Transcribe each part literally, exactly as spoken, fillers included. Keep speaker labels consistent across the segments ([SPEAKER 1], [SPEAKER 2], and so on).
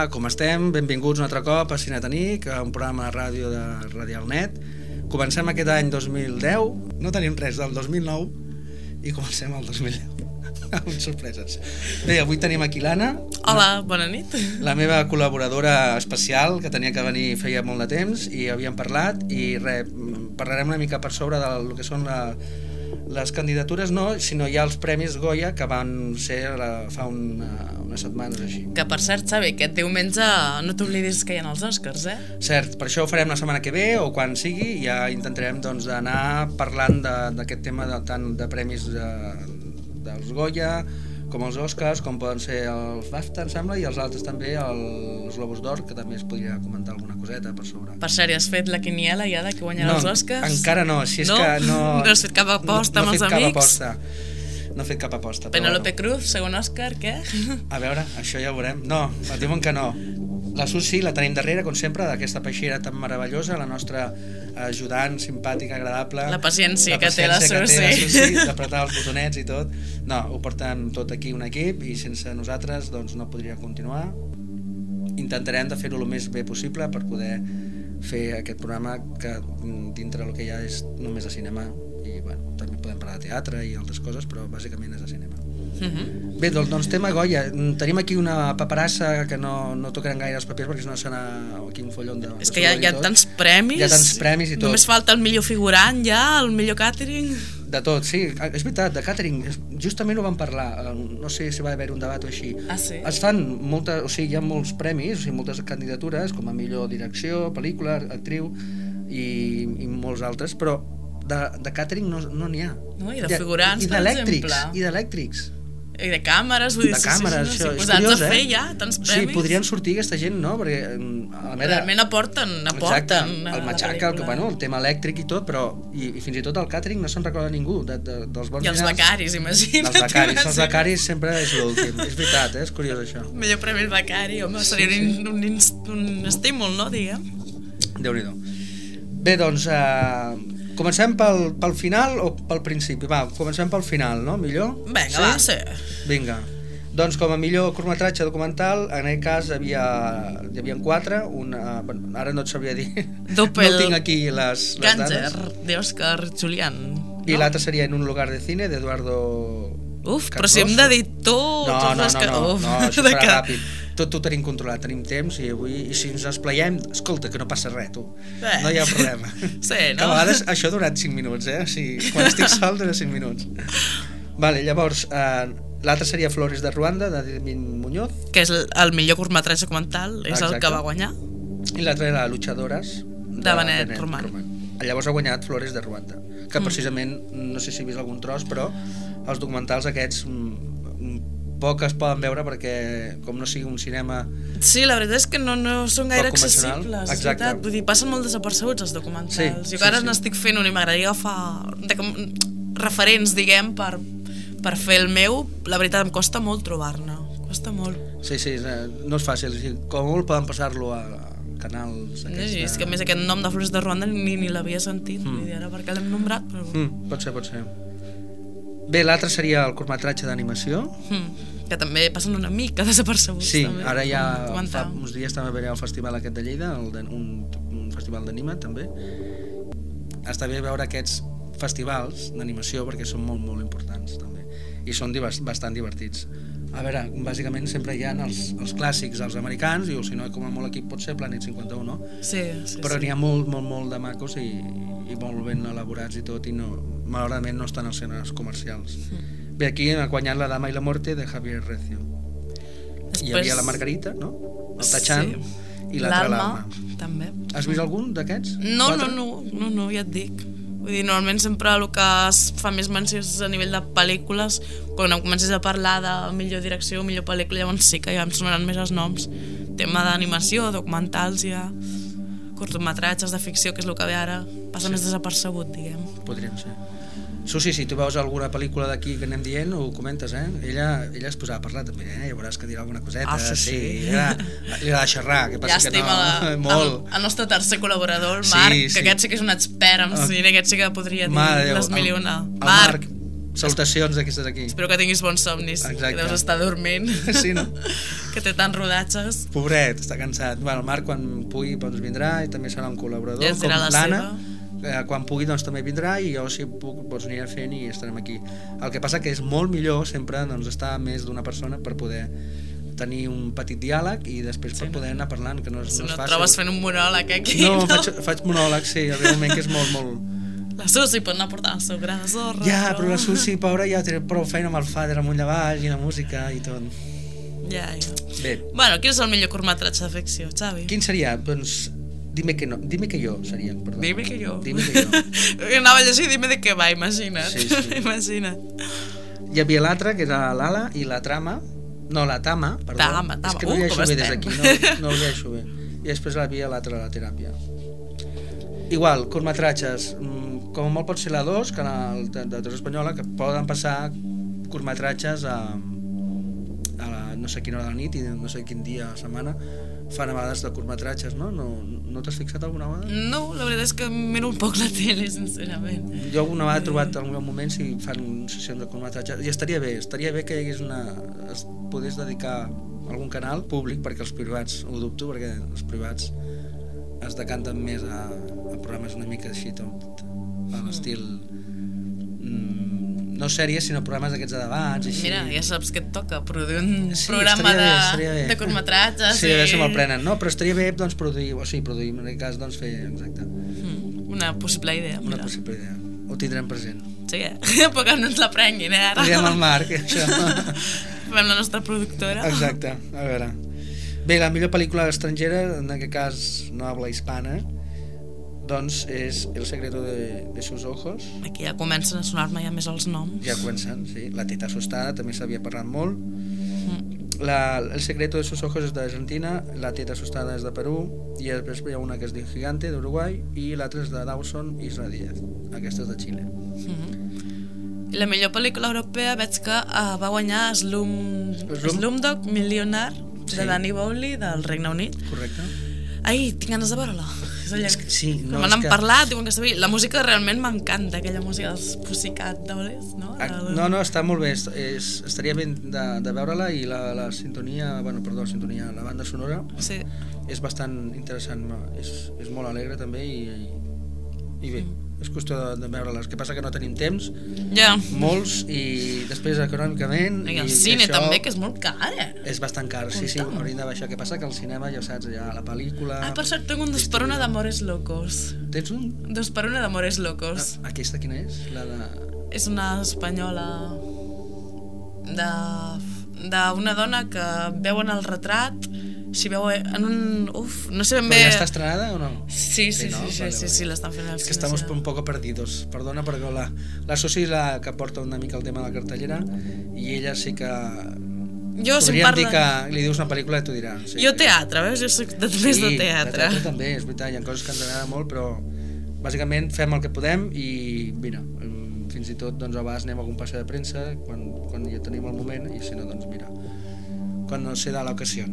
[SPEAKER 1] Hola, com estem? Benvinguts un altre cop a Cine Tanic, a un programa de ràdio de Radialnet. Comencem aquest any dos mil deu, no tenim res del dos mil nou i comencem el dos mil deu. Amb sorpreses. Bé, avui tenim aquí l'Anna.
[SPEAKER 2] Hola, bona nit.
[SPEAKER 1] La meva col·laboradora especial, que tenia que venir feia molt de temps i havíem parlat, i res, parlarem una mica per sobre del que són la, les candidatures, no, sinó ja els Premis Goya, que van ser la, fa una, unes setmanes així.
[SPEAKER 2] Que per cert, Xavi, aquest diumenge no t'oblidis que hi ha els Oscars, eh?
[SPEAKER 1] Cert, per això ho farem la setmana que ve o quan sigui, ja intentarem doncs, anar parlant d'aquest tema de, tant de premis de, dels Goya com els Oscars, com poden ser els BAFTA, em sembla, i els altres també, els Globus d'Or, que també es podria comentar alguna coseta per sobre.
[SPEAKER 2] Per cert, has fet la quiniela ja de que guanyarà
[SPEAKER 1] no,
[SPEAKER 2] els Oscars?
[SPEAKER 1] Encara no, si és
[SPEAKER 2] no?
[SPEAKER 1] que no...
[SPEAKER 2] No has fet cap aposta
[SPEAKER 1] no, no
[SPEAKER 2] amb els amics?
[SPEAKER 1] Aposta. No he fet cap aposta.
[SPEAKER 2] Penélope
[SPEAKER 1] bueno.
[SPEAKER 2] Cruz, segon Òscar, què?
[SPEAKER 1] A veure, això ja ho veurem. No, em diuen que no. La Susi la tenim darrere, com sempre, d'aquesta peixera tan meravellosa, la nostra ajudant, simpàtica, agradable.
[SPEAKER 2] La paciència,
[SPEAKER 1] la
[SPEAKER 2] que té la Susi.
[SPEAKER 1] D'apretar els botonets i tot. No, ho portem tot aquí un equip i sense nosaltres doncs, no podria continuar. Intentarem de fer-ho el més bé possible per poder fer aquest programa que dintre el que ja és només de cinema i bueno, també podem parlar de teatre i altres coses, però bàsicament és de cinema. Uh-huh. Bé, doncs tema Goya. Tenim aquí una paperassa que no, no tocarem gaire els papers perquè no serà aquí un follon de...
[SPEAKER 2] És que hi ha, hi ha tants premis,
[SPEAKER 1] hi ha tants premis i tot.
[SPEAKER 2] Només falta el millor figurant ja, el millor càtering.
[SPEAKER 1] De tot, sí, és veritat, de càtering, justament ho vam parlar, no sé si va haver un debat o així.
[SPEAKER 2] Ah, sí?
[SPEAKER 1] Es fan moltes, o sigui, hi ha molts premis, o sigui, moltes candidatures, com a millor direcció, pel·lícula, actriu i, i molts altres, però de, de càtering no n'hi no ha.
[SPEAKER 2] No, i de figurants,
[SPEAKER 1] I
[SPEAKER 2] per
[SPEAKER 1] exemple. I
[SPEAKER 2] I
[SPEAKER 1] d'elèctrics.
[SPEAKER 2] I de càmeres, vull dir,
[SPEAKER 1] de càmeres,
[SPEAKER 2] sí, sí,
[SPEAKER 1] això,
[SPEAKER 2] sí,
[SPEAKER 1] és
[SPEAKER 2] posats
[SPEAKER 1] curiós,
[SPEAKER 2] a fer
[SPEAKER 1] eh?
[SPEAKER 2] ja tants premis.
[SPEAKER 1] Sí, podrien sortir aquesta gent, no? Perquè a la mera...
[SPEAKER 2] realment aporten, aporten.
[SPEAKER 1] Exacte, el matxaca, el, bueno, el tema elèctric i tot, però i, i fins i tot el càtering no se'n recorda ningú de, de, dels bons
[SPEAKER 2] I els
[SPEAKER 1] dinars.
[SPEAKER 2] becaris, imagina't.
[SPEAKER 1] Els becaris, els becaris sempre és l'últim. És veritat, eh? És curiós això.
[SPEAKER 2] Millor premi el becari, home, seria sí, sí. Un, un, un estímul, no, diguem?
[SPEAKER 1] Déu-n'hi-do. Bé, doncs, eh, comencem pel, pel final o pel principi? Va, comencem pel final, no? Millor?
[SPEAKER 2] Vinga,
[SPEAKER 1] sí?
[SPEAKER 2] va, sí.
[SPEAKER 1] Vinga. Doncs com a millor curtmetratge documental, en aquest cas havia, hi havia quatre, una, bueno, ara no et sabria dir,
[SPEAKER 2] Doppel
[SPEAKER 1] no tinc aquí les, les dades.
[SPEAKER 2] Ganser, de Oscar Julián.
[SPEAKER 1] I
[SPEAKER 2] no?
[SPEAKER 1] l'altre seria En un lugar de cine, d'Eduardo
[SPEAKER 2] Uf,
[SPEAKER 1] Cardoso.
[SPEAKER 2] Però si hem de dir tot...
[SPEAKER 1] No, no, no, no, no, no això serà
[SPEAKER 2] que...
[SPEAKER 1] ràpid. Tot ho tenim controlat, tenim temps i avui, i si ens esplaiem, escolta, que no passa res, tu.
[SPEAKER 2] Bé.
[SPEAKER 1] No hi ha problema.
[SPEAKER 2] Sí, no?
[SPEAKER 1] Que a vegades això ha durat cinc minuts, eh? O sigui, quan estic sol dura cinc minuts. Vale, llavors, eh, l'altre seria Flores de Ruanda, de Dimin Muñoz.
[SPEAKER 2] Que és el, el millor curtmetratge documental, és Exacte. El que va guanyar.
[SPEAKER 1] I l'altre era Luchadores, de,
[SPEAKER 2] de Benet, Benet Roman.
[SPEAKER 1] Roman. Llavors ha guanyat Flores de Ruanda, que mm. precisament, no sé si he vist algun tros, però els documentals aquests poc es poden veure perquè com no sigui un cinema...
[SPEAKER 2] Sí, la veritat és que no, no són gaire accessibles.
[SPEAKER 1] Exacte.
[SPEAKER 2] Vull dir, passen molt desapercebuts els documentals.
[SPEAKER 1] Sí,
[SPEAKER 2] jo
[SPEAKER 1] sí,
[SPEAKER 2] que ara
[SPEAKER 1] sí.
[SPEAKER 2] n'estic fent un i m'agradaria agafar de, com, referents, diguem, per, per fer el meu. La veritat em costa molt trobar-ne. Costa molt.
[SPEAKER 1] Sí, sí, no és fàcil. Com molt poden passar-lo a canals aquests...
[SPEAKER 2] Sí, és que a més aquest nom de Flores de Ruanda ni, ni l'havia sentit. Mm. Vull dir, ara perquè l'hem nombrat, però...
[SPEAKER 1] Mm, pot ser, pot ser. Bé, l'altre seria el curtmetratge d'animació.
[SPEAKER 2] Mm. Que també passen una mica desapercebuts.
[SPEAKER 1] Sí,
[SPEAKER 2] també,
[SPEAKER 1] ara ja fa uns dies també veia el festival aquest de Lleida, el de, un, un festival d'anima també. Està bé veure aquests festivals d'animació perquè són molt, molt importants també. I són divers, bastant divertits. A veure, bàsicament sempre hi ha els, els clàssics, els americans, i o si no, com a molt equip pot ser Planet cinquanta u, no?
[SPEAKER 2] Sí, sí,
[SPEAKER 1] però
[SPEAKER 2] sí.
[SPEAKER 1] n'hi ha molt, molt, molt de macos i, i molt ben elaborats i tot, i no, malauradament no estan als escenes comercials. Mm. Bé, aquí ha guanyat La dama i la muerte de Javier Recio. Després... Hi havia la Margarita, no? El Tachan sí. I l'altre l'Alma.
[SPEAKER 2] També.
[SPEAKER 1] Has vist algun d'aquests?
[SPEAKER 2] No, no, no, no, no, ja et dic. Vull dir, normalment sempre el que es fa més mencions a nivell de pel·lícules, quan comences a parlar de millor direcció, millor pel·lícula, llavors sí que ja em sonaran més els noms. Tema d'animació, documentals, ja curtmetratges de ficció, que és el que ve ara, passa sí. Més desapercebut, diguem.
[SPEAKER 1] Podríem ser. Susi, si tu veus alguna pel·lícula d'aquí que anem dient, ho comentes, eh? Ella, ella es posava a parlar també, eh? Ja veuràs que dirà alguna coseta.
[SPEAKER 2] Ah, sí, sí.
[SPEAKER 1] sí ella, li agrada xerrar, que passa
[SPEAKER 2] Llàstima
[SPEAKER 1] que no...
[SPEAKER 2] La,
[SPEAKER 1] molt.
[SPEAKER 2] El, el nostre tercer col·laborador, el Marc, sí, sí. Que aquest sí que és un expert en cine, aquest sí que podria dir les mil i una.
[SPEAKER 1] El Marc, Salutacions d'aquestes aquí.
[SPEAKER 2] Espero que tinguis bons somnis.
[SPEAKER 1] Exacte.
[SPEAKER 2] Que deus estar dormint.
[SPEAKER 1] Sí, no?
[SPEAKER 2] Que té tants rodatges.
[SPEAKER 1] Pobret, està cansat. Bueno, el Marc, quan pugui, doncs vindrà i també serà un col·laborador.
[SPEAKER 2] Ja ens dirà la
[SPEAKER 1] l'Anna,
[SPEAKER 2] seva.
[SPEAKER 1] quan pugui, doncs també vindrà i jo, si puc, doncs aniré fent i estarem aquí. El que passa que és molt millor sempre doncs, estar més d'una persona per poder tenir un petit diàleg i després sí, per poder anar parlant, que no és,
[SPEAKER 2] si
[SPEAKER 1] no és
[SPEAKER 2] no
[SPEAKER 1] fàcil.
[SPEAKER 2] et trobes fent un monòleg aquí,
[SPEAKER 1] no?
[SPEAKER 2] No,
[SPEAKER 1] faig, faig monòleg, sí, realment que és molt, molt...
[SPEAKER 2] La Susi pot anar portant el seu gra de sorra.
[SPEAKER 1] Ja, però la Susi, pobra, ja té prou feina amb el fader amunt i avall i la música i tot.
[SPEAKER 2] Ja, ja.
[SPEAKER 1] Bé.
[SPEAKER 2] Bueno, quin és el millor curtmetratge de ficció, Xavi?
[SPEAKER 1] Quin seria? Doncs dime que no, dime que jo seria, perdó.
[SPEAKER 2] Dime que jo.
[SPEAKER 1] Dime que jo.
[SPEAKER 2] Anava a llegir dime de què va, imagina't.
[SPEAKER 1] Sí, sí.
[SPEAKER 2] Imagina't.
[SPEAKER 1] Hi havia l'altra, que era l'Ala, i la Trama, no, la Tama, perdó.
[SPEAKER 2] Tama, Tama.
[SPEAKER 1] És que no
[SPEAKER 2] Uh,
[SPEAKER 1] ho llegeixo
[SPEAKER 2] com
[SPEAKER 1] bé des
[SPEAKER 2] estem?
[SPEAKER 1] d'aquí, no, no ho llegeixo bé. I després hi havia l'altra, la teràpia. Igual, curtmetratges, com molt pot ser la dos, que la de Televisió Espanyola, que poden passar curtmetratges a, a la, no sé quina hora de la nit i no sé quin dia a la setmana fan a vegades de curtmetratges, no? No, no t'has fixat alguna vegada?
[SPEAKER 2] No, la veritat és que miro un poc la tele, sincerament.
[SPEAKER 1] Jo alguna vegada he trobat en algun moment si fan sessions de curtmetratge i estaria bé, estaria bé que hi hagués una... es podés dedicar a algun canal públic, perquè els privats, ho dubto, perquè els privats es decanten més a, a programes una mica així tot a l'estil mm, no sèries sinó programes d'aquests de debats així.
[SPEAKER 2] Mira, ja saps que et toca produir un
[SPEAKER 1] sí,
[SPEAKER 2] programa
[SPEAKER 1] bé,
[SPEAKER 2] de,
[SPEAKER 1] bé.
[SPEAKER 2] de curtmetratges
[SPEAKER 1] sí, a veure si me'l prenen, no? Però estaria bé doncs, produir, o sigui, produir, en aquest cas doncs, fer exacte.
[SPEAKER 2] Mm, una possible idea,
[SPEAKER 1] una
[SPEAKER 2] mira.
[SPEAKER 1] possible idea, ho tindrem present.
[SPEAKER 2] Sí, eh? Però que no ens la prenguin, eh, ara.
[SPEAKER 1] Diguem al Marc, això.
[SPEAKER 2] Fem la nostra productora.
[SPEAKER 1] Exacte, a veure. Bé, la millor pel·lícula estrangera, en aquest cas no habla hispana, doncs és El secreto de, de sus ojos.
[SPEAKER 2] Aquí ja comencen a sonar-me ja més els noms.
[SPEAKER 1] Ja comencen, sí. La teta assustada, també s'havia parlat molt.
[SPEAKER 2] Mm.
[SPEAKER 1] La, El secreto de sus ojos és d'Argentina, La teta assustada és de Perú, i després hi ha una que es diu Gigante, d'Uruguai, i l'altra és de Dawson Isla Díaz. Aquesta és de Xile.
[SPEAKER 2] Mm-hmm. I la millor pel·lícula europea veig que uh, va guanyar Slum...
[SPEAKER 1] Slum?
[SPEAKER 2] Slumdog Millionaire,
[SPEAKER 1] Sí.
[SPEAKER 2] de Danny Bowley, del Regne Unit.
[SPEAKER 1] Correcte.
[SPEAKER 2] Ai, tinc ganes de veure-la. És allà...
[SPEAKER 1] És que sí, no,
[SPEAKER 2] Me
[SPEAKER 1] és
[SPEAKER 2] n'han
[SPEAKER 1] que-
[SPEAKER 2] parlat, diuen que està bé. La música realment m'encanta, aquella música dels Pussycat Dolls, no?
[SPEAKER 1] Ah,
[SPEAKER 2] Del-
[SPEAKER 1] no, no, està molt bé, és, és, estaria bé de, de veure-la i la, la sintonia, bueno, perdó, la sintonia, la banda sonora
[SPEAKER 2] Sí.
[SPEAKER 1] és bastant interessant, és, és molt alegre també i, i bé, és qüestió de, de veure-les, que passa que no tenim temps,
[SPEAKER 2] Ja.
[SPEAKER 1] molts, i després econòmicament...
[SPEAKER 2] I el cine
[SPEAKER 1] això
[SPEAKER 2] també, que és molt car, eh?
[SPEAKER 1] és bastant car, sí, sí,
[SPEAKER 2] Compte.
[SPEAKER 1] hauríem de baixar. Què passa? Que al cinema, ja ho saps, ja la pel·lícula...
[SPEAKER 2] Ah, per cert, tengo un Dos per una d'Amores Locos.
[SPEAKER 1] Tens un?
[SPEAKER 2] Dos per una d'Amores Locos.
[SPEAKER 1] Ah, aquesta quina és? La de...
[SPEAKER 2] És una espanyola de d'una dona que veuen el retrat, si veu en un... Uf, no sé ben bé...
[SPEAKER 1] Però ja està estrenada o no?
[SPEAKER 2] Sí, sí, sí,
[SPEAKER 1] no?
[SPEAKER 2] sí,
[SPEAKER 1] Vale,
[SPEAKER 2] sí,
[SPEAKER 1] vale.
[SPEAKER 2] sí, l'estan fent al
[SPEAKER 1] Es que
[SPEAKER 2] cine,
[SPEAKER 1] estamos
[SPEAKER 2] sí.
[SPEAKER 1] un poco perdidos, perdona, perquè la, la Susi és la que porta una mica el tema de la cartellera i ella sí que...
[SPEAKER 2] Jo, si em
[SPEAKER 1] podríem dir
[SPEAKER 2] parla...
[SPEAKER 1] que li dius una pel·lícula i t'ho dirà. Sí,
[SPEAKER 2] Jo teatre, veus? Jo soc de, més de teatre.
[SPEAKER 1] de teatre també, és veritat, hi ha coses que ens agrada molt, però bàsicament fem el que podem i mira, fins i tot doncs, a vegades anem a algun passe de premsa quan, quan ja tenim el moment i si no, doncs mira, quan no se da l'ocasió.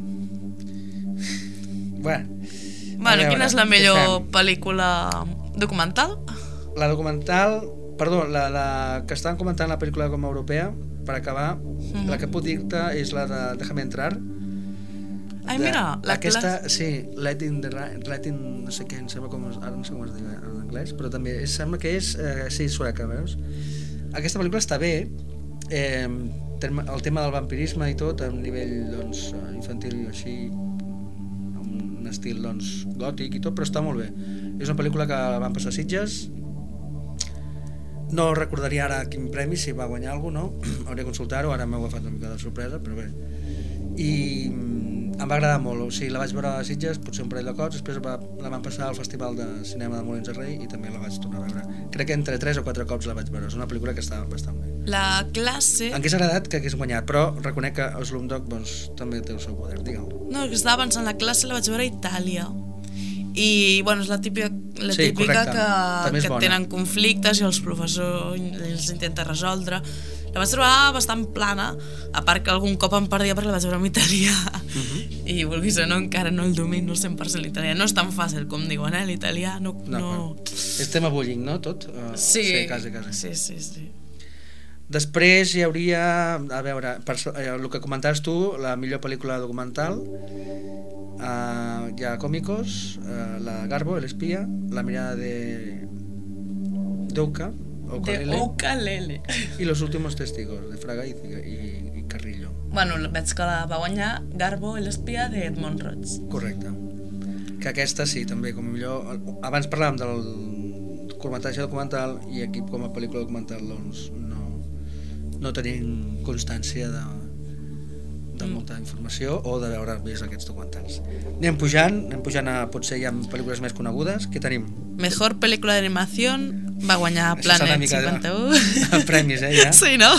[SPEAKER 1] Bueno,
[SPEAKER 2] Bueno, quina és la millor
[SPEAKER 1] fem?
[SPEAKER 2] pel·lícula documental?
[SPEAKER 1] La documental, perdó, la, la que estan comentant la pel·lícula com a europea, per acabar,
[SPEAKER 2] Mhm.
[SPEAKER 1] la que puc dir-te és la de Déjame entrar.
[SPEAKER 2] Ai,
[SPEAKER 1] de-
[SPEAKER 2] mira, la
[SPEAKER 1] aquesta,
[SPEAKER 2] classe...
[SPEAKER 1] sí, Let in the Ra- Let in, no sé què, em sembla com es, ara no sé com es diu en anglès, però també es sembla que és, eh, sí, sueca, veus? Aquesta pel·lícula està bé, eh, tem- el tema del vampirisme i tot, a un nivell doncs, infantil i així, amb un estil doncs, gòtic i tot, però està molt bé. És una pel·lícula que van passar a Sitges, no recordaria ara quin premi, si va guanyar alguna cosa, no? Hauria de consultar-ho, ara m'ho agafat una mica de sorpresa, però bé. I mm, em va agradar molt, o sigui, la vaig veure a Sitges, potser un parell de cops, després va, la van passar al Festival de Cinema de Molins de Rei i també la vaig tornar a veure. Crec que entre tres o quatre cops la vaig veure, és una pel·lícula que està bastant bé.
[SPEAKER 2] La classe...
[SPEAKER 1] Em hagués agradat que hagués guanyat, però reconec que Slumdog doncs, també té el seu poder, digue'm.
[SPEAKER 2] No, que estava pensant, la classe la vaig veure a Itàlia. I, bueno, és la típica, la
[SPEAKER 1] Sí,
[SPEAKER 2] típica
[SPEAKER 1] correcte. També
[SPEAKER 2] que,
[SPEAKER 1] és
[SPEAKER 2] que
[SPEAKER 1] bona.
[SPEAKER 2] tenen conflictes i els professors els intenta resoldre. La vaig trobar bastant plana, a part que algun cop em perdia perquè la vaig veure en italià.
[SPEAKER 1] Mhm.
[SPEAKER 2] I vulguis o no, encara no el domino cent per cent l'italià. No és tan fàcil com diuen, eh, l'italià. No,
[SPEAKER 1] No,
[SPEAKER 2] no...
[SPEAKER 1] no. És tema bullying, no, tot? Uh,
[SPEAKER 2] Sí,
[SPEAKER 1] sí, quasi, quasi.
[SPEAKER 2] sí, sí, sí.
[SPEAKER 1] Després hi hauria, a veure, per, el que comentaves tu, la millor pel·lícula documental, uh, hi ha Cómicos, uh, la Garbo, El espía, La mirada de Douka,
[SPEAKER 2] de Ukalele
[SPEAKER 1] i Los últimos testigos, de Fraga i, i, i Carrillo.
[SPEAKER 2] Bueno, veig que la va guanyar Garbo, l'espia, de Edmond Roig.
[SPEAKER 1] Correcte. Que aquesta sí, també, com a millor... Abans parlàvem del curtmetratge documental i aquí com a pel·lícula documental doncs no, no tenim constància de, de molta informació o de veure vist aquests documentals. Anem pujant, anem pujant a potser hi ha pel·lícules més conegudes. Què tenim?
[SPEAKER 2] Mejor pel·lícula d'animació va guanyar Planet cinquanta-u.
[SPEAKER 1] De premis, eh, ja?
[SPEAKER 2] Sí, no?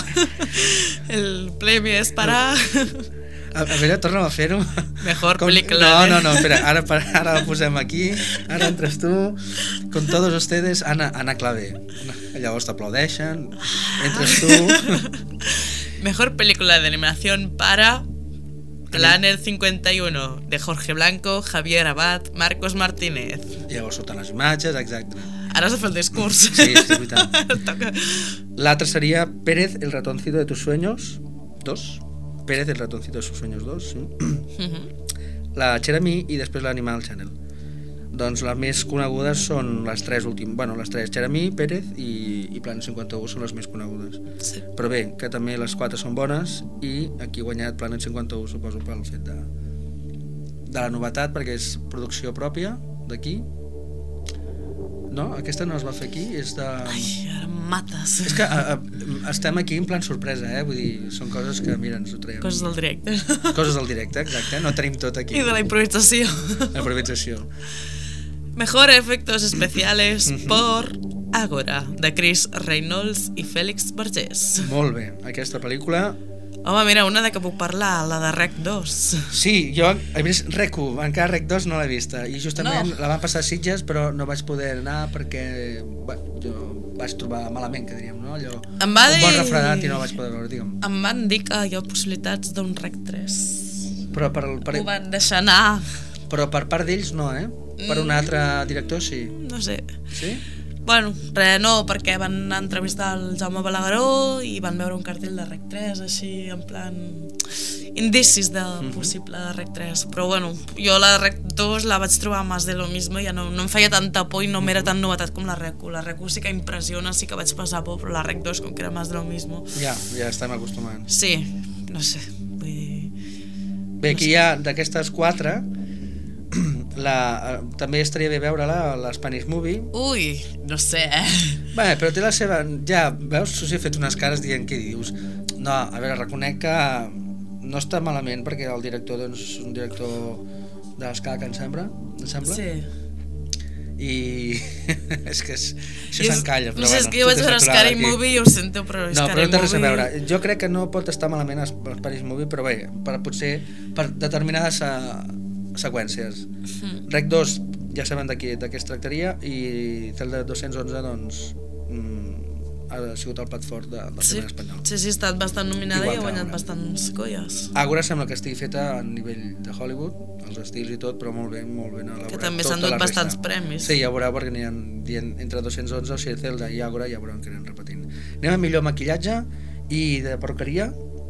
[SPEAKER 2] El premi és para...
[SPEAKER 1] A, a veure, torna'm a fer-ho.
[SPEAKER 2] Mejor
[SPEAKER 1] Com...
[SPEAKER 2] pel·lícula.
[SPEAKER 1] No, no, no, espera, ara, ara la posem aquí, ara entres tu, con todos ustedes, Ana, Ana Clavé. Llavors t'aplaudeixen, entres tu...
[SPEAKER 2] Mejor película de animación para Planet cincuenta y uno, de Jorge Blanco, Javier Abad, Marcos Martínez.
[SPEAKER 1] Llavors surten les imatges, exacte.
[SPEAKER 2] Ara has de fer el discurs.
[SPEAKER 1] Sí, és veritat. L'altre seria Pérez, el ratoncito de tus sueños, dos. Pérez, el ratoncito de sus sueños, dos, sí. Uh-huh. La Cherami i després l'Animal Channel. Doncs les més conegudes són les tres últimes, bueno, les tres, Cherami, Pérez i, i Planet cinquanta-u són les més conegudes.
[SPEAKER 2] Sí.
[SPEAKER 1] Però bé, que també les quatre són bones i aquí ha guanyat Planet cinquanta-u, suposo, pel fet de, de la novetat, perquè és producció pròpia d'aquí. No? Aquesta no es va fer aquí, és de...
[SPEAKER 2] Ai, ara em mates.
[SPEAKER 1] És que a, a, estem aquí en plan sorpresa, eh? Vull dir, són coses que, mira, ens ho traiem.
[SPEAKER 2] Coses del directe.
[SPEAKER 1] Coses del directe, exacte, no tenim tot aquí.
[SPEAKER 2] I de la improvisació.
[SPEAKER 1] La improvisació.
[SPEAKER 2] Mejor efectos especiales por Ágora, de Chris Reynolds i Félix Vergés.
[SPEAKER 1] Molt bé, aquesta pel·lícula...
[SPEAKER 2] Home, mira, una de què puc parlar, la de Rec dos.
[SPEAKER 1] Sí, jo he vist Rec u, encara Rec dos no l'he vista, i justament
[SPEAKER 2] no.
[SPEAKER 1] La van passar a Sitges, però no vaig poder anar perquè bueno, jo vaig trobar malament, que diríem, no? Allò,
[SPEAKER 2] em va
[SPEAKER 1] un
[SPEAKER 2] dir...
[SPEAKER 1] bon refredat i no vaig poder veure, digue'm.
[SPEAKER 2] Em van dir que hi ha possibilitats d'un Rec tres.
[SPEAKER 1] Però per, per...
[SPEAKER 2] Ho van deixar anar.
[SPEAKER 1] Però per part d'ells no, eh? Per un altre director sí.
[SPEAKER 2] No sé.
[SPEAKER 1] Sí?
[SPEAKER 2] Bueno, res, no, perquè van entrevistar el Jaume Balagueró i van veure un cartell de Rec tres, així, en plan... indicis de possible de Rec tres. Però bueno, jo la Rec dos la vaig trobar més de lo mismo, ja no, no em feia tanta por i no m'era tan novetat com la Rec u. La Rec u sí que impressiona, sí que vaig passar por, però la Rec dos com que era més de lo mismo.
[SPEAKER 1] Ja, ja estem acostumats.
[SPEAKER 2] Sí, no sé, vull dir...
[SPEAKER 1] Bé, aquí hi ha d'aquestes quatre... La, també estaria bé veure-la a l'Spanish Movie.
[SPEAKER 2] Ui, no sé, eh?
[SPEAKER 1] Bé, però té la seva... Ja, veus, Susi ha fet unes cares dient què dius. No, a veure, reconec que no està malament perquè el director doncs, és un director de l'escac, em sembla, em sembla?
[SPEAKER 2] Sí.
[SPEAKER 1] I és que és, això s'encalla, però
[SPEAKER 2] no sé,
[SPEAKER 1] bueno,
[SPEAKER 2] és que jo vaig veure Scary Movie i ho sento, però
[SPEAKER 1] no,
[SPEAKER 2] Scary
[SPEAKER 1] però no té res a
[SPEAKER 2] Movie...
[SPEAKER 1] veure. Jo crec que no pot estar malament Spanish Movie, però bé, per, potser per determinades seqüències. Mm. Rec dos ja sabem de què es tractaria i Zelda dos-cents onze doncs mm, ha sigut el plat fort de, del
[SPEAKER 2] sí.
[SPEAKER 1] cinema espanyol.
[SPEAKER 2] Sí, sí, ha estat bastant nominada
[SPEAKER 1] Igual
[SPEAKER 2] i ha guanyat
[SPEAKER 1] Agra.
[SPEAKER 2] bastants colles.
[SPEAKER 1] Agra sembla que estigui feta a nivell de Hollywood, els estils i tot, però molt ben, molt ben elaborat.
[SPEAKER 2] Que també
[SPEAKER 1] tota
[SPEAKER 2] s'han dut
[SPEAKER 1] la
[SPEAKER 2] bastants
[SPEAKER 1] resta.
[SPEAKER 2] premis.
[SPEAKER 1] Sí, ja veureu perquè n'hi ha dient, entre dos-cents onze, o sigui, Zelda i Agra ja veurem que anem repetint. Anem a millor maquillatge i de perruqueria.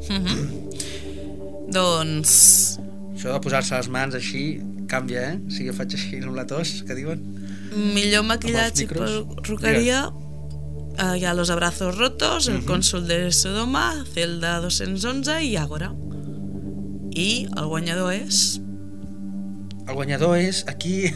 [SPEAKER 2] Mm-hmm. Doncs...
[SPEAKER 1] Això de posar-se les mans així canvia, eh? O sigui, faig així amb la tos, que diuen?
[SPEAKER 2] Millor maquillatge i perruqueria, uh, hi ha Los abrazos rotos, El uh-huh. cònsul de Sodoma, Zelda dos-cents onze i Ágora. I el guanyador és...
[SPEAKER 1] El guanyador és aquí...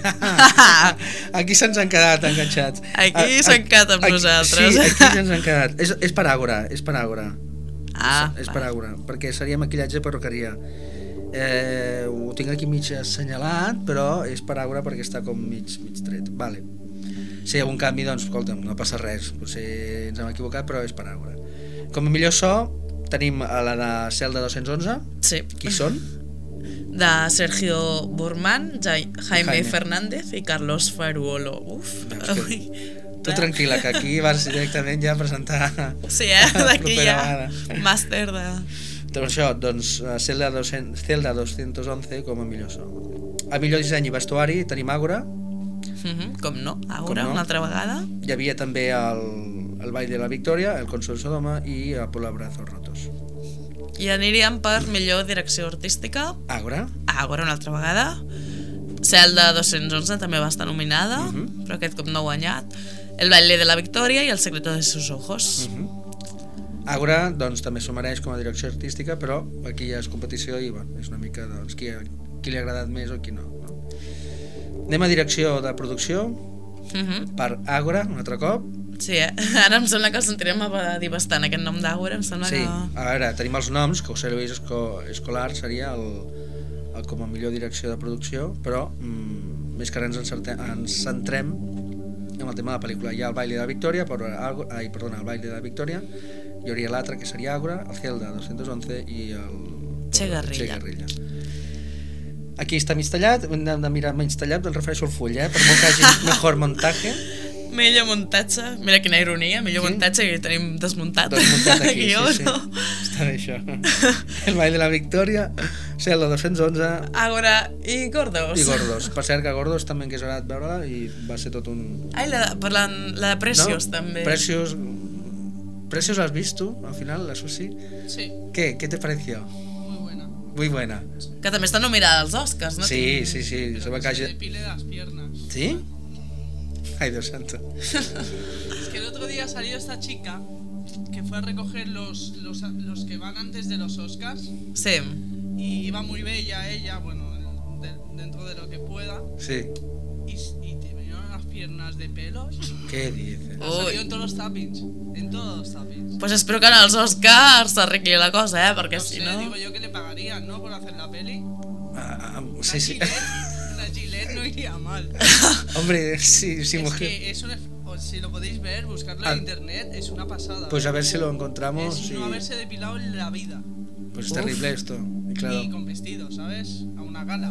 [SPEAKER 1] aquí se'ns han quedat enganxats.
[SPEAKER 2] Aquí s'han quedat amb
[SPEAKER 1] aquí,
[SPEAKER 2] nosaltres.
[SPEAKER 1] Sí, aquí se'ns han quedat. És, és per Ágora, és per Ágora.
[SPEAKER 2] Ah,
[SPEAKER 1] és, és per Ágora, perquè seria maquillatge i perruqueria. Eh, ho tinc aquí mig assenyalat, però és per Ágora perquè està com mig, mig tret. Vale. Si hi ha algun canvi, doncs, escolta'm, no passa res. Potser ens hem equivocat, però és per Ágora. Com a millor so, tenim a la de Zelda dos-cents onze.
[SPEAKER 2] Sí.
[SPEAKER 1] Qui són?
[SPEAKER 2] De Sergio Burman, Jaime,
[SPEAKER 1] Jaime
[SPEAKER 2] Fernández i Carlos Faruolo. Uf, ui.
[SPEAKER 1] Tu tranquil·la, que aquí vas directament ja a presentar...
[SPEAKER 2] Sí, eh? D'aquí ja. Màster de...
[SPEAKER 1] Doncs això, doncs, Zelda dos-cents onze com a millor so. A millor disseny i vestuari tenim Ágora.
[SPEAKER 2] Mm-hmm, com no, Ágora,
[SPEAKER 1] no?
[SPEAKER 2] una altra vegada.
[SPEAKER 1] Hi havia també el, El ball de la Victòria, El Cónsul de Sodoma i Por abrazos rotos.
[SPEAKER 2] I aniríem per millor direcció artística.
[SPEAKER 1] Ágora.
[SPEAKER 2] Ágora una altra vegada. Zelda dos-cents onze també va estar nominada,
[SPEAKER 1] Uh -huh.
[SPEAKER 2] però aquest cop no ha guanyat. El baile de la Victòria i El secreto de sus ojos.
[SPEAKER 1] Uh -huh. Ágora doncs, també s'ho mereix com a direcció artística, però aquí ja és competició i bueno, és una mica doncs, qui, qui li ha agradat més o qui no, no? Anem a direcció de producció.
[SPEAKER 2] Uh -huh.
[SPEAKER 1] Per Ágora, un altre cop.
[SPEAKER 2] Sí, eh? Ara em sembla que el sentirem a dir bastant, aquest nom d'Ágora, em sembla
[SPEAKER 1] Sí,
[SPEAKER 2] que...
[SPEAKER 1] a veure, tenim els noms, que José Luis Esco Escolar seria el, el com a millor direcció de producció, però mm, més que ara ens, encertem, ens centrem en el tema de la pel·lícula. Hi ha el baile de la Victòria, però, ai, perdona, el baile de la Victòria, hi hauria l'altre que seria Ágora, el Zelda dos-cents onze i el...
[SPEAKER 2] Che Guerrilla.
[SPEAKER 1] Che Guerrilla. Aquí està mig tallat, hem de mirar menys tallat, em refereixo al full, eh? Per molt que hagi mejor montatge.
[SPEAKER 2] Millor muntatge, mira quina ironia, millor
[SPEAKER 1] Sí?
[SPEAKER 2] muntatge que tenim desmuntat.
[SPEAKER 1] Desmuntat aquí,
[SPEAKER 2] Guió,
[SPEAKER 1] sí, sí.
[SPEAKER 2] no?
[SPEAKER 1] Està bé això. El ball de la Victòria, Zelda dos-cents onze
[SPEAKER 2] Ágora i Gordos.
[SPEAKER 1] i Gordos. Per cert que Gordos també m'hagués agradat veure-la i va ser tot un...
[SPEAKER 2] Ai, la, parlant, la de Precious,
[SPEAKER 1] ¿No?
[SPEAKER 2] també.
[SPEAKER 1] Precious... Precious l'has visto, al final, eso sí.
[SPEAKER 3] Sí,
[SPEAKER 1] ¿Qué? ¿Qué te pareció?
[SPEAKER 3] muy buena.
[SPEAKER 1] Muy buena.
[SPEAKER 2] Que també està nominada als Oscars, no?
[SPEAKER 1] Sí, sí, sí.
[SPEAKER 3] Pero
[SPEAKER 1] Se me
[SPEAKER 3] que se
[SPEAKER 1] cae...
[SPEAKER 3] depile las piernas.
[SPEAKER 1] ¿Sí? Ay, Dios santo.
[SPEAKER 3] Es que el otro día salió esta chica que fue a recoger los, los, los que van antes de los Oscars
[SPEAKER 2] Sí.
[SPEAKER 3] y iba muy bella ella, bueno, de- dentro de lo que pueda,
[SPEAKER 1] Sí.
[SPEAKER 3] y, y te vinieron las piernas de pelos.
[SPEAKER 1] ¿Qué dices?
[SPEAKER 3] Ha
[SPEAKER 2] Uy.
[SPEAKER 3] salido en todos los tappings, en todos los tappings.
[SPEAKER 2] Pues espero que en els Oscars s'arregli la cosa, eh? Perquè
[SPEAKER 3] No
[SPEAKER 2] si
[SPEAKER 3] sé,
[SPEAKER 2] no...
[SPEAKER 3] digo yo que le pagarían, ¿no? Por hacer la peli.
[SPEAKER 1] Ah, ah,
[SPEAKER 3] Una
[SPEAKER 1] sí, sí.
[SPEAKER 3] Gillette, una Gillette no iría mal.
[SPEAKER 1] Hombre, sí, sí,
[SPEAKER 3] es
[SPEAKER 1] mujer.
[SPEAKER 3] que es un, ef- o si lo podéis ver, buscarlo
[SPEAKER 1] Ah.
[SPEAKER 3] en internet, es una pasada.
[SPEAKER 1] Pues a ver si lo encontramos.
[SPEAKER 3] es
[SPEAKER 1] y-
[SPEAKER 3] no haberse depilado en la vida.
[SPEAKER 1] Pues es
[SPEAKER 2] Uf.
[SPEAKER 1] terrible esto. Y claro.
[SPEAKER 3] Y con vestido, ¿sabes? A una gala.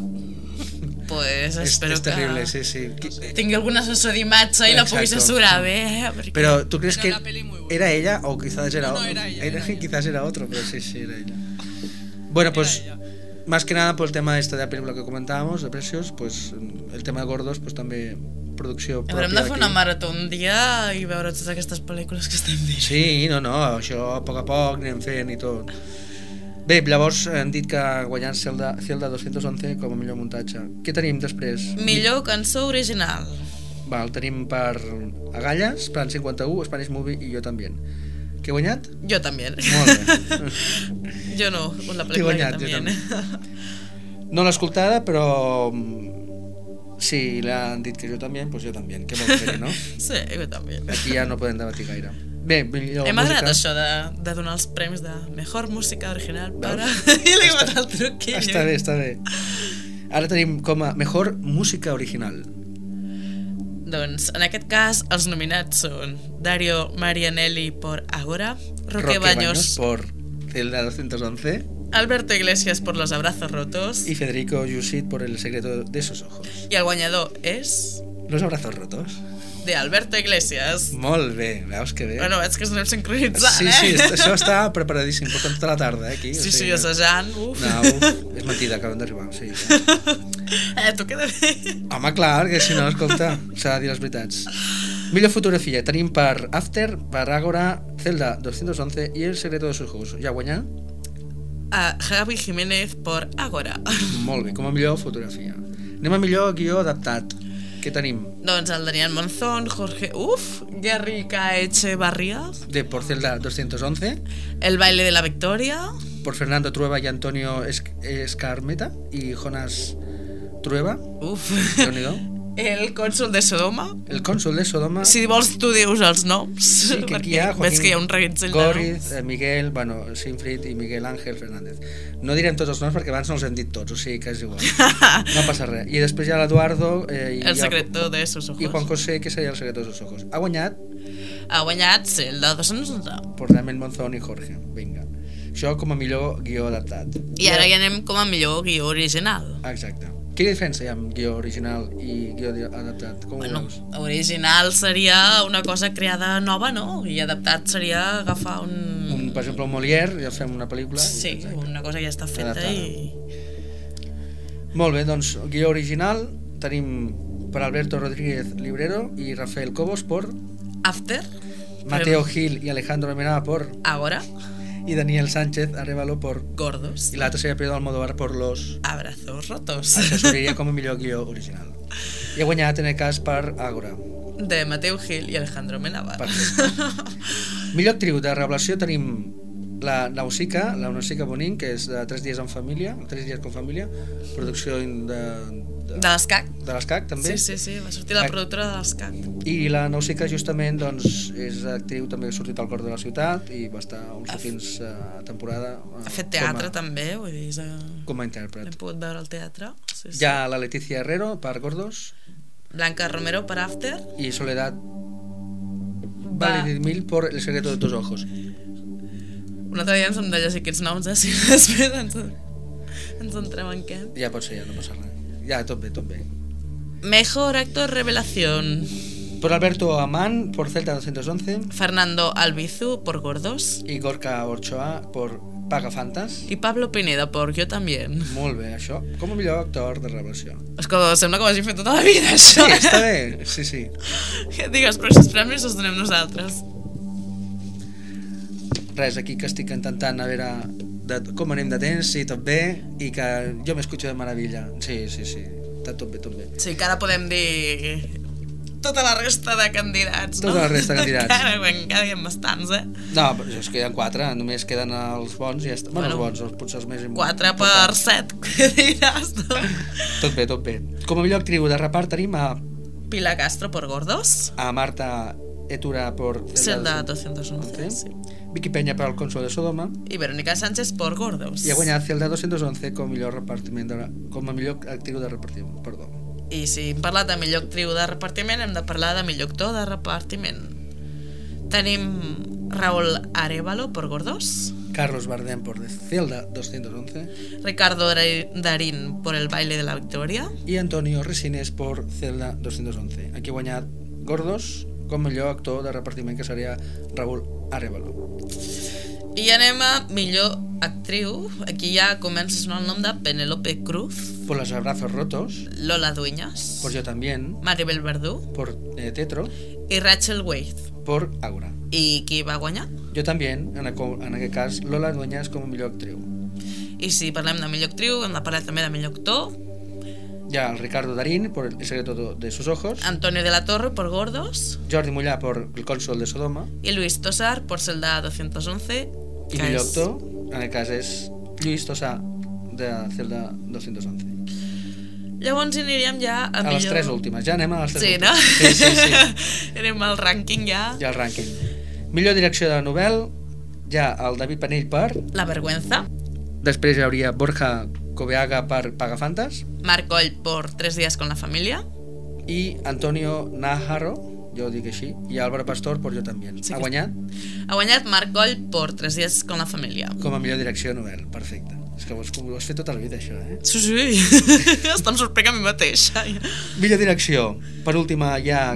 [SPEAKER 2] Pues
[SPEAKER 1] Es,
[SPEAKER 2] espero
[SPEAKER 1] es terrible,
[SPEAKER 2] que
[SPEAKER 1] sí, sí.
[SPEAKER 3] No sé.
[SPEAKER 2] tingui algun assessor d'imatge i la pugui
[SPEAKER 1] Exacto.
[SPEAKER 2] assessorar bé, eh? Perquè...
[SPEAKER 1] Pero ¿tú crees
[SPEAKER 3] Era
[SPEAKER 1] que
[SPEAKER 3] una peli muy buena.
[SPEAKER 1] era ella o quizás era
[SPEAKER 3] No, no,
[SPEAKER 1] otro?
[SPEAKER 3] era ella, era ella.
[SPEAKER 1] Quizás era otro, pero sí, sí, era ella. Bueno, pues
[SPEAKER 3] Era ella.
[SPEAKER 1] más que nada por el tema este de la película que comentábamos, de Precious, pues el tema de Gordos, pues també producció
[SPEAKER 2] Haurem
[SPEAKER 1] pròpia
[SPEAKER 2] de fer
[SPEAKER 1] d'aquí.
[SPEAKER 2] una marató un dia i veure totes aquestes pel·lícules que estem dient.
[SPEAKER 1] Sí, no, no, això a poc a poc anem fent i tot. Bé, llavors hem dit que ha guanyat Zelda, Zelda dos-cents onze com a millor muntatge. Què tenim després?
[SPEAKER 2] Millor cançó original.
[SPEAKER 1] Val, tenim per Agallas, Plan cinquanta-u, Spanish Movie i Jo també. Què ha guanyat?
[SPEAKER 2] Jo també.
[SPEAKER 1] Molt bé.
[SPEAKER 2] Jo no, la
[SPEAKER 1] T'he
[SPEAKER 2] pel·lícula
[SPEAKER 1] guanyat,
[SPEAKER 2] jo
[SPEAKER 1] jo
[SPEAKER 2] també.
[SPEAKER 1] No l'he escoltada, però mm, si l'han dit que jo també, doncs jo també. Què vol fer, no?
[SPEAKER 2] Sí, jo també.
[SPEAKER 1] Aquí ja no podem debatir gaire. Bé, millor
[SPEAKER 2] Hem agradat
[SPEAKER 1] música.
[SPEAKER 2] això de, de donar els premis de Mejor Música Original per...
[SPEAKER 1] Veus?
[SPEAKER 2] I li he fet el truquillo.
[SPEAKER 1] Està bé, està bé. Ara tenim com a Mejor Música Original.
[SPEAKER 2] Doncs, en aquest cas, els nominats són Dario Marianelli por Ágora, Roque,
[SPEAKER 1] Roque
[SPEAKER 2] Baños,
[SPEAKER 1] por Zelda dos-cents onze
[SPEAKER 2] Alberto Iglesias por Los Abrazos Rotos
[SPEAKER 1] y Federico Yusit por El secreto de sus ojos.
[SPEAKER 2] i el guanyador és
[SPEAKER 1] Los abrazos rotos.
[SPEAKER 2] de Alberto Iglesias.
[SPEAKER 1] Molt bé, veus que bé.
[SPEAKER 2] Bueno, veig que ens anem sincronitzant,
[SPEAKER 1] sí,
[SPEAKER 2] eh?
[SPEAKER 1] sí, això està preparadíssim, portem tota la tarda, eh, aquí.
[SPEAKER 2] Sí,
[SPEAKER 1] o
[SPEAKER 2] sí,
[SPEAKER 1] sigui,
[SPEAKER 2] assajant, uf.
[SPEAKER 1] No, uf, és mentida, acabem d'arribar, o sigui.
[SPEAKER 2] Eh, tu queda bé.
[SPEAKER 1] Home, clar, que si no, escolta, s'ha de dir les veritats. Millor fotografia, tenim per After, per Ágora, Zelda dos-cents onze i El secreto de sus ojos. Ja guanyar?
[SPEAKER 2] A Javi Jiménez por Ágora.
[SPEAKER 1] Molt bé, com a millor fotografia. Anem a millor guió adaptat. Què tenim?
[SPEAKER 2] Doncs el Daniel Monzón, Jorge... Uf, Gary K. Echevarría,
[SPEAKER 1] De por Zelda dos-cents onze,
[SPEAKER 2] El baile de la victoria,
[SPEAKER 1] por Fernando Trueba y Antonio Esc- Escarmeta y Jonas Trueba,
[SPEAKER 2] uf,
[SPEAKER 1] déu-n'hi-do.
[SPEAKER 2] El cònsol de Sodoma.
[SPEAKER 1] El cònsol de Sodoma.
[SPEAKER 2] Si vols tu dius els noms,
[SPEAKER 1] Sí, que aquí hi
[SPEAKER 2] perquè
[SPEAKER 1] ha
[SPEAKER 2] veig que hi ha un reguitzell de
[SPEAKER 1] Góriz,
[SPEAKER 2] noms.
[SPEAKER 1] eh, Miguel, bueno, Sinfrid i Miguel Ángel Fernández. No direm tots els noms perquè abans no els hem dit tots, o sigui que és igual. No passa res. I després hi ha l'Eduardo eh, i,
[SPEAKER 2] El
[SPEAKER 1] hi ha-
[SPEAKER 2] secreto de sus ojos.
[SPEAKER 1] i Juan José, que seria El secreto de sus ojos. Ha guanyat
[SPEAKER 2] Ha guanyat el de dos-cents onze.
[SPEAKER 1] por Daniel Monzón i Jorge. Vinga. Això com a millor guió adaptat.
[SPEAKER 2] I ara ja anem com a millor guió original.
[SPEAKER 1] Exacte. Quina diferència hi ha amb guió original i guió di- adaptat? Com
[SPEAKER 2] Bueno,
[SPEAKER 1] ho veus?
[SPEAKER 2] original seria una cosa creada nova, no? I adaptat seria agafar un...
[SPEAKER 1] Un, per exemple, un Molière, ja fem una pel·lícula.
[SPEAKER 2] Sí,
[SPEAKER 1] Exacte.
[SPEAKER 2] una cosa que ja està feta
[SPEAKER 1] Adaptada.
[SPEAKER 2] i...
[SPEAKER 1] Molt bé, doncs guió original tenim per Alberto Rodríguez Librero i Rafael Cobos por
[SPEAKER 2] After?
[SPEAKER 1] Mateo Gil y Alejandro Amenábar por
[SPEAKER 2] Ahora,
[SPEAKER 1] y Daniel Sánchez Arévalo por
[SPEAKER 2] Gordos.
[SPEAKER 1] i l'altre seria Pedro Almodóvar por Los.
[SPEAKER 2] Abrazos rotos.
[SPEAKER 1] Això seria com a millor guió original. I ha guanyat en el cas per Ágora.
[SPEAKER 2] De Mateo Gil i Alejandro Amenábar.
[SPEAKER 1] Millor actriu de revelació tenim la Nausica, la Nausica Bonin, que és de Tres dies en família, Tres dies con família, producció de...
[SPEAKER 2] De l'Escac.
[SPEAKER 1] De l'Escac, també.
[SPEAKER 2] Sí, sí, sí, va sortir la productora de l'Escac.
[SPEAKER 1] I la Nausica, justament, doncs, és actriu, també ha sortit al Cor de la Ciutat i va estar uns últims uh, temporada. Uh,
[SPEAKER 2] ha fet teatre, a, també, vull dir... A...
[SPEAKER 1] Com a intèrpret.
[SPEAKER 2] L'hem pogut veure al teatre. Sí, sí.
[SPEAKER 1] Hi ha la Leticia Herrero, per Gordos.
[SPEAKER 2] Blanca Romero, per After.
[SPEAKER 1] I Soledad Valedimil, por El secreto de tus ojos.
[SPEAKER 2] Un altre dia ens hem de llegir aquests noms, eh? Si després ens, ens entrem en què.
[SPEAKER 1] Ja pot ser, ja no passa res. Ja, tot bé, tot bé.
[SPEAKER 2] Mejor actor revelación.
[SPEAKER 1] Por Alberto Amán, por Celta doscientos once.
[SPEAKER 2] Fernando Albizu, por Gordos.
[SPEAKER 1] Y Gorka Ochoa, por Pagafantas.
[SPEAKER 2] I Pablo Pineda, por Yo también.
[SPEAKER 1] Molt bé, això. Com a millor actor de revelació.
[SPEAKER 2] És que sembla que ho hagi fet tota la vida, això.
[SPEAKER 1] Sí, està bé, sí, sí.
[SPEAKER 2] Que digues, però aquests premis els donem nosaltres.
[SPEAKER 1] Res, aquí que estic intentant a veure de com anem de temps, sí, tot bé, i que jo m'escucho de meravella. Sí, sí, sí, està tot bé, tot bé.
[SPEAKER 2] Sí, que ara podem dir tota la resta de candidats, no?
[SPEAKER 1] Tota la resta de candidats.
[SPEAKER 2] Encara, encara hi ha bastants, eh?
[SPEAKER 1] No, però es queden quatre, només queden els bons i ja està. Bueno,
[SPEAKER 2] Bueno,
[SPEAKER 1] els bons, els, potser els més importants.
[SPEAKER 2] quatre per set, què diràs, no?
[SPEAKER 1] Tot bé, tot bé. Com a millor actriu de repart tenim a,
[SPEAKER 2] Pilar Castro por Gordos.
[SPEAKER 1] a Marta Etura por
[SPEAKER 2] Celda doscientos once, sí.
[SPEAKER 1] Vicky Peña per El Cónsul de Sodoma
[SPEAKER 2] Y Verónica Sánchez por Gordos.
[SPEAKER 1] i ha guanyat Celda doscientos once com a millor repartiment de, com a millor actriu de repartiment, perdó.
[SPEAKER 2] I si hem parlat de millor actriu de repartiment, hem de parlar de millor actor de repartiment. Tenim Raúl Arévalo por Gordos.
[SPEAKER 1] Carlos Bardem por Celda doscientos once
[SPEAKER 2] Ricardo Darín por El baile de la victoria.
[SPEAKER 1] i Antonio Resines por Celda doscientos once. Aquí ha guanyat Gordos com a millor actor de repartiment, que seria Raúl Arévalo.
[SPEAKER 2] I anem a millor actriu. Aquí ja comença a sonar el nom de Penélope Cruz,
[SPEAKER 1] Por Los abrazos rotos,
[SPEAKER 2] Lola Dueñas,
[SPEAKER 1] por Yo también,
[SPEAKER 2] Maribel Verdú
[SPEAKER 1] por eh, Tetro,
[SPEAKER 2] i Rachel Weisz.
[SPEAKER 1] por Ágora.
[SPEAKER 2] I qui va guanyar?
[SPEAKER 1] Jo també, en, el, en aquest cas, Lola Dueñas com a millor actriu.
[SPEAKER 2] I si parlem de millor actriu, hem de parlar també de millor actor.
[SPEAKER 1] Hi ha el Ricardo Darín por El secreto de sus ojos,
[SPEAKER 2] Antonio de la Torre por Gordos
[SPEAKER 1] Jordi Mollà por El Cónsul de Sodoma
[SPEAKER 2] i Luis Tosar por Celda doscientos once.
[SPEAKER 1] i millor actor, en aquest cas és Lluís Tossà de Celda doscientos once.
[SPEAKER 2] Llavors aniríem ja a,
[SPEAKER 1] A
[SPEAKER 2] millor...
[SPEAKER 1] les tres últimes, ja anem a les tres
[SPEAKER 2] Sí,
[SPEAKER 1] últimes.
[SPEAKER 2] no?
[SPEAKER 1] Sí, sí, sí.
[SPEAKER 2] Anem al rànquing ja.
[SPEAKER 1] Ja el rànquing. Millor direcció de novel·la, ja el David Penell per...
[SPEAKER 2] La vergüenza.
[SPEAKER 1] Després hi hauria Borja Coveaga per Pagafantas
[SPEAKER 2] Marc Coll por Tres días con la familia.
[SPEAKER 1] i Antonio Najarro, jo ho dic així, i Álvaro Pastor por Yo también.
[SPEAKER 2] Sí,
[SPEAKER 1] ha
[SPEAKER 2] que-
[SPEAKER 1] guanyat
[SPEAKER 2] Ha guanyat Marc Coll por Tres días con la familia.
[SPEAKER 1] com a millor direcció de novel·la. Perfecte. És que ho has, ho has fet tota la vida, això, eh?
[SPEAKER 2] Sí, sí. Està em sorprenc a mi mateixa.
[SPEAKER 1] Millor direcció. Per última hi ha...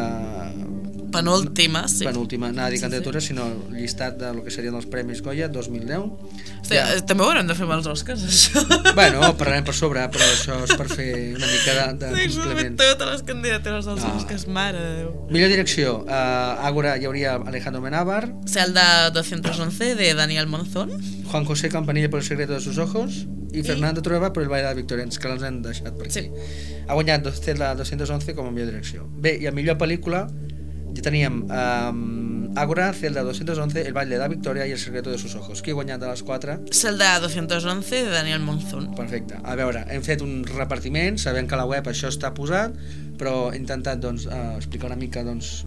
[SPEAKER 1] Eh,
[SPEAKER 2] Penúltima, sí.
[SPEAKER 1] penúltima, anava a dir
[SPEAKER 2] Sí,
[SPEAKER 1] candidatura, sinó llistat de lo que serien els Premis Goya dos mil deu.
[SPEAKER 2] Hosti,
[SPEAKER 1] Ja.
[SPEAKER 2] eh, També ho haurem de fer amb els Oscars, això.
[SPEAKER 1] Bueno, parlarem per sobre, però això és per fer una mica de, de
[SPEAKER 2] Sí,
[SPEAKER 1] complement.
[SPEAKER 2] totes les candidatures dels
[SPEAKER 1] Ah.
[SPEAKER 2] Oscars, mare de Déu.
[SPEAKER 1] Millor direcció. Uh, Ágora hi hauria Alejandro Amenábar,
[SPEAKER 2] Celda doscientos once de Daniel Monzón.
[SPEAKER 1] Juan José Campanilla por El secreto de sus ojos i Fernando Trueba por El baile de la victoria, que els han deixat per aquí.
[SPEAKER 2] Sí.
[SPEAKER 1] Ha guanyat Celda doscientos once com a millor direcció. Bé, i a millor pel·lícula ja teníem um, Ágora, Celda doscientos once, El baile de la victoria i El secreto de sus ojos. Qui ha guanyat de les quatre?
[SPEAKER 2] Celda doscientos once de Daniel Monzón.
[SPEAKER 1] Perfecte. A veure, hem fet un repartiment, sabem que a la web això està posat, però he intentat doncs, uh, explicar una mica doncs,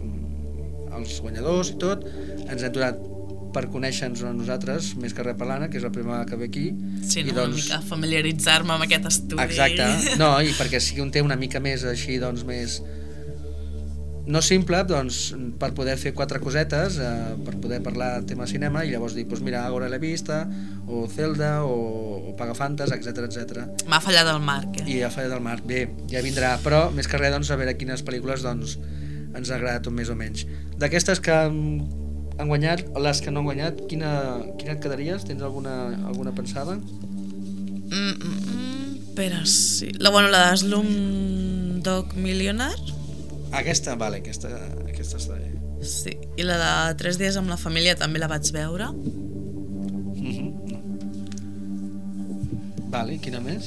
[SPEAKER 1] els guanyadors i tot. Ens hem donat per conèixer-nos a nosaltres, més que res per l'Anna, que és la primera vegada que ve aquí.
[SPEAKER 2] Sí, no,
[SPEAKER 1] I,
[SPEAKER 2] una mica familiaritzar-me amb aquest estudi.
[SPEAKER 1] Exacte, no, i perquè sigui un tema una mica més així, doncs, més... No simple, doncs, per poder fer quatre cosetes, eh, per poder parlar de tema cinema, i llavors dir, doncs mira, Ágora l'he vista, o Celda, o, o Pagafantas, etcètera, etcètera.
[SPEAKER 2] M'ha fallat el Marc, eh?
[SPEAKER 1] I a Falla del Mar, bé, ja vindrà, però més que res, doncs, a veure quines pel·lícules doncs, ens agrada tot més o menys. D'aquestes que han guanyat, o les que no han guanyat, quina, quina et quedaries? Tens alguna, alguna pensada?
[SPEAKER 2] Mm, mm, mm, espera, sí. La, bueno, la de Slumdog Millionaire.
[SPEAKER 1] Aquesta, vale, aquesta, aquesta està bé.
[SPEAKER 2] Sí, i la de tres dies amb la família també la vaig veure.
[SPEAKER 1] Mm-hmm. Vale, quina més?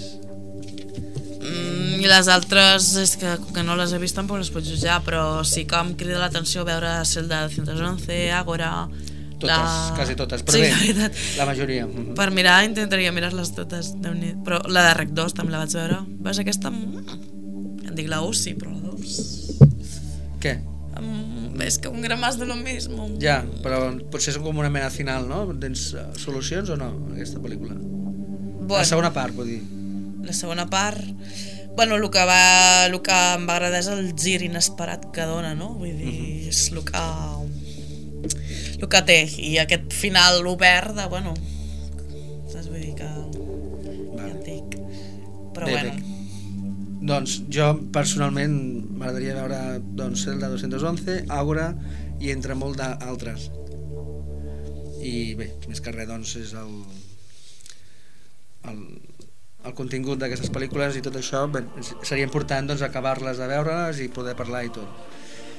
[SPEAKER 2] Mm, I les altres, és que, que no les he vist tampoc les puc jutjar, però sí que em crida l'atenció veure Celda de dos onze, Ágora...
[SPEAKER 1] Totes,
[SPEAKER 2] la...
[SPEAKER 1] quasi totes, però
[SPEAKER 2] sí,
[SPEAKER 1] bé,
[SPEAKER 2] la, veritat.
[SPEAKER 1] la majoria. Mm-hmm.
[SPEAKER 2] Per mirar, intentaria mirar-les totes, però la de Rec dos també la vaig veure. Vas, aquesta... Em dic la u, sí, però la dos...
[SPEAKER 1] Què?
[SPEAKER 2] Um, és que un gramàs de lo mismo.
[SPEAKER 1] Ja, però potser és com una mena final, no? Tens uh, solucions o no, aquesta pel·lícula?
[SPEAKER 2] Bueno,
[SPEAKER 1] la segona part, vull dir.
[SPEAKER 2] La segona part... Bueno, el que, va, el que em va agradar és el gir inesperat que dona, no? Vull dir, uh-huh. és el que... el que té, i aquest final obert de, bueno, saps, vull dir que vale. Ja en dic, però bé, bueno
[SPEAKER 1] bé. Doncs jo personalment m'agradaria veure doncs, Celda dos cents onze, Ágora i entre molt d'altres, i bé, més que res doncs és el el, el contingut d'aquestes pel·lícules i tot això, bé, seria important doncs acabar-les de veure-les i poder parlar i tot.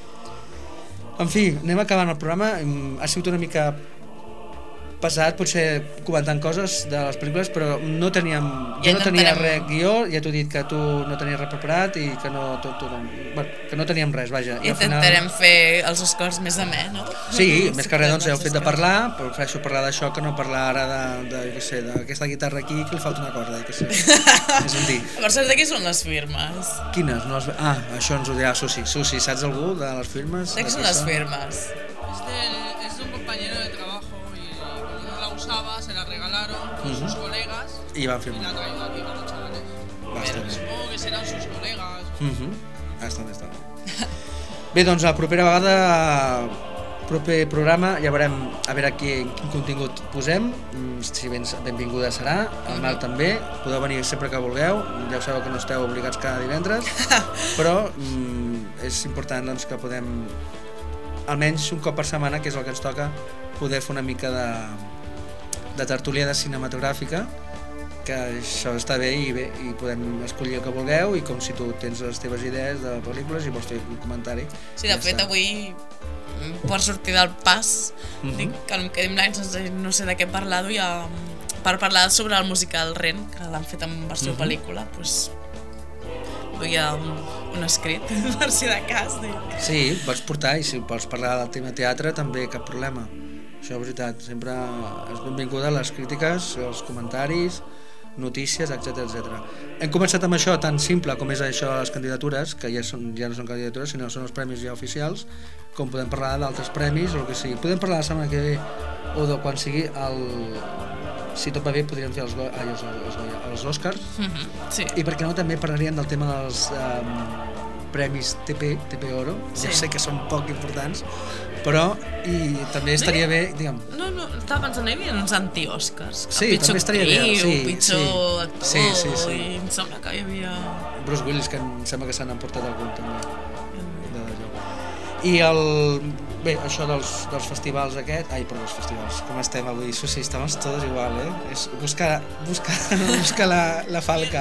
[SPEAKER 1] En fi, anem acabant el programa. Ha sigut una mica pesat, potser comentant coses de les pel·lícules, però no teníem... Jo no tenia res guió, ja t'ho he dit que tu no tenies res preparat i que no, tot, tot, bueno, que no teníem res, vaja.
[SPEAKER 2] Intentarem final... fer els escors més amè, no?
[SPEAKER 1] Sí, més que res, doncs, heu fet de parlar, però prefereixo parlar d'això que no parlar ara de, de, què sé, d'aquesta guitarra aquí que li falta una cosa, què sé. És un dir.
[SPEAKER 2] Per cert, de qui són les firmes?
[SPEAKER 1] Quines? No les... Ah, això ens ho dirà Susi. Susi, saps algú de les firmes?
[SPEAKER 2] De qui són les firmes?
[SPEAKER 3] Es de, es de un compañero de trabajo. Usaba, se la regalaron con uh-huh. sus colegas
[SPEAKER 1] y van firmar.
[SPEAKER 3] Y la han traído aquí para los chavales. Bastante. Supongo que serán sus colegas.
[SPEAKER 1] Uh-huh. Bastant, bastant. Bé, doncs la propera vegada, proper programa, ja veurem a veure quin, quin contingut posem. Si ben, benvinguda serà, el Marc també. Podeu venir sempre que vulgueu, ja sabeu que no esteu obligats cada divendres, però mm, és important doncs, que podem, almenys un cop per setmana, que és el que ens toca, poder fer una mica de de tertúlia de cinematogràfica, que això està bé i bé, i podem escollir el que vulgueu i com si tu tens les teves idees de pel·lícules i vols fer un comentari.
[SPEAKER 2] Sí, de ja fet està. Avui per sortir del pas uh-huh. dic que no em quedi blancs, no sé de què parlar, duia, per parlar sobre el musical Ren, que l'han fet en versió uh-huh. pel·lícula, doncs duia un, un escrit per si de cas. Dic.
[SPEAKER 1] Sí, pots portar, i si vols parlar del tema teatre també cap problema. Això és veritat, sempre és benvinguda les crítiques, els comentaris, notícies, etcètera etcètera. Hem començat amb això tan simple com és això de les candidatures, que ja, són, ja no són candidatures, sinó són els premis ja oficials, com podem parlar d'altres premis o el que sigui. Podem parlar la setmana que ve o de quan sigui el... Si tot va bé podríem fer els, ai, els, els, els Oscars,
[SPEAKER 2] mm-hmm, sí.
[SPEAKER 1] I per què no també parlaríem del tema dels um, premis T P, T P Oro, sí. Ja sé que són poc importants, però i també estaria no, bé, digue'm.
[SPEAKER 2] No, no, estava pensant, hi havia uns anti-Oscars.
[SPEAKER 1] Sí, també estaria bé. Sí,
[SPEAKER 2] pitjor
[SPEAKER 1] sí,
[SPEAKER 2] actor,
[SPEAKER 1] sí, sí, sí.
[SPEAKER 2] I em sembla que hi havia...
[SPEAKER 1] Bruce Willis, que em sembla que s'han emportat algun també. Mm. I el... Bé, això dels, dels festivals aquest... Ai, però els festivals, com estem avui? Sí, sí, estem tots igual, eh? És buscar, buscar, buscar la, la falca.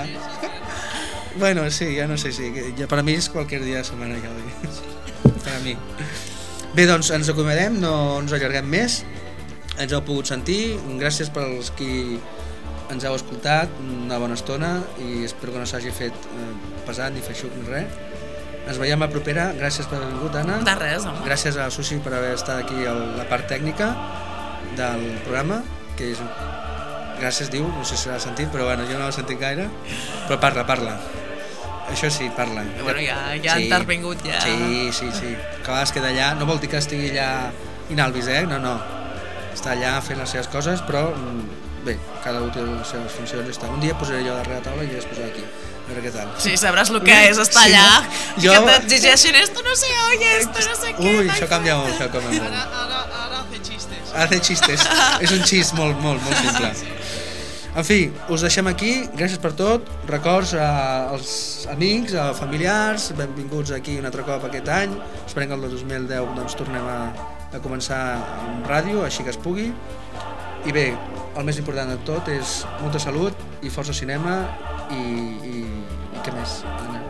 [SPEAKER 1] Bueno, sí, ja no sé, sí. Ja per a mi és qualsevol dia de setmana, ja ho dic. Per a mi. Bé, doncs ens acomiadem, no ens allarguem més. Ens heu pogut sentir. Gràcies pels qui ens heu escoltat una bona estona i espero que no s'hagi fet eh, pesat ni feixuc ni res. Ens veiem a propera. Gràcies per haver vingut, Anna.
[SPEAKER 2] De res, home.
[SPEAKER 1] Gràcies a Susi per haver estat aquí a la part tècnica del programa, que és... Gràcies, diu, no sé si l'ha sentit, però bueno, jo no l'he sentit gaire. Però parla, parla. Això sí, parla.
[SPEAKER 2] Bueno, ja, ja sí, ha intervingut, ja.
[SPEAKER 1] Sí, sí, sí. Que a vegades queda allà, no vol dir que estigui allà inalvis, eh? No, no. Està allà fent les seves coses, però bé, cada un té les seves funcions i està. Un dia posaré jo darrere la taula i ja es posarà aquí. A veure què tal.
[SPEAKER 2] Sí, sabràs el que és estar
[SPEAKER 1] sí,
[SPEAKER 2] allà.
[SPEAKER 1] No?
[SPEAKER 2] Jo... Que t'exigeixin esto no se oye, esto no sé què.
[SPEAKER 1] Ui, això canvia molt, això canvia molt.
[SPEAKER 3] Ara, ara, ara hace chistes.
[SPEAKER 1] Hace chistes. És un xist molt, molt, molt simple. Sí. En fi, us deixem aquí, gràcies per tot, records als amics, als familiars, benvinguts aquí un altre cop aquest any, esperem que el dos mil deu doncs, tornem a, a començar amb ràdio, així que es pugui, i bé, el més important de tot és molta salut i força cinema i, i, i què més?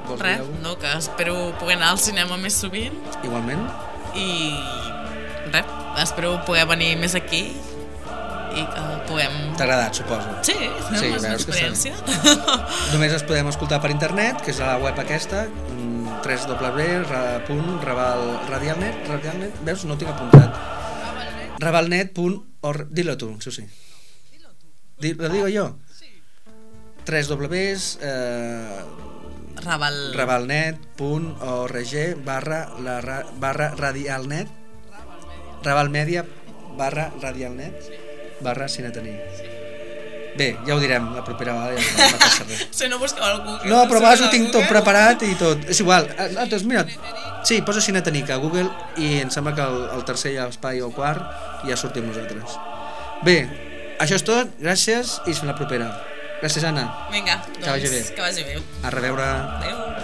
[SPEAKER 1] Vols
[SPEAKER 2] res,
[SPEAKER 1] dir alguna cosa?
[SPEAKER 2] no, que espero poder anar al cinema més sovint
[SPEAKER 1] Igualment.
[SPEAKER 2] i res, espero poder venir més aquí i que puguem...
[SPEAKER 1] T'ha agradat, suposo.
[SPEAKER 2] Sí,
[SPEAKER 1] Sí,
[SPEAKER 2] és una
[SPEAKER 1] veus que
[SPEAKER 2] experiència.
[SPEAKER 1] Només els podem escoltar per internet, que és a la web aquesta, w w w punt raval radialnet, radialnet, veus? No ho tinc apuntat. ravalnet punt org. Dilo tu, sí, sí. Di, lo digo yo. tres w eh,
[SPEAKER 2] Raval...
[SPEAKER 1] ravalnet punt org barra, la, ra, barra radialnet ravalmedia barra radialnet barra cinetaní. Bé, ja ho direm la propera vegada, ja no, no passa res.
[SPEAKER 2] Si no busqueu al Google...
[SPEAKER 1] No, però a vegades ho tinc tot preparat i tot. És igual. Ah, doncs mira, sí, posa cinetaní a Google i em sembla que el, el tercer ja espai o el quart i ja sortim nosaltres. Bé, això és tot, gràcies i fins la propera. Gràcies, Anna.
[SPEAKER 2] Vinga,
[SPEAKER 1] Que vagi
[SPEAKER 2] doncs
[SPEAKER 1] bé.
[SPEAKER 2] que vagi bé.
[SPEAKER 1] A reveure.
[SPEAKER 2] Adéu.